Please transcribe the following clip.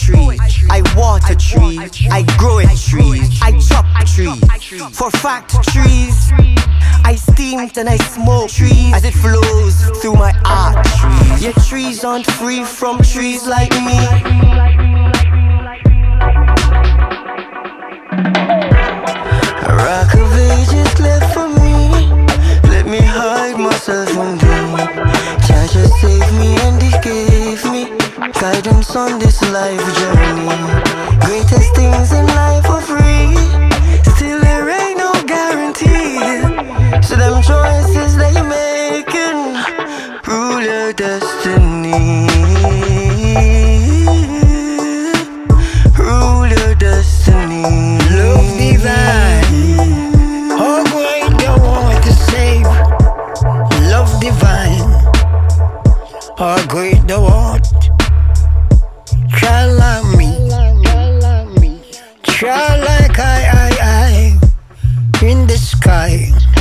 trees, I water trees, I grow it trees, I chop trees. For fact, trees, I steamed and I smoke trees as it flows through my arteries. Yet trees aren't free from trees like me. A rock of ages left for me. Let me hide myself in thee. Jah just saved me and he gave me guidance on this life journey. Greatest things in life are free. Still there ain't no guarantee. So them choices that you're making rule your destiny. Rule your destiny. Love divine, how great you want to save. Love divine, how great the want. Try like me, try like I in the sky.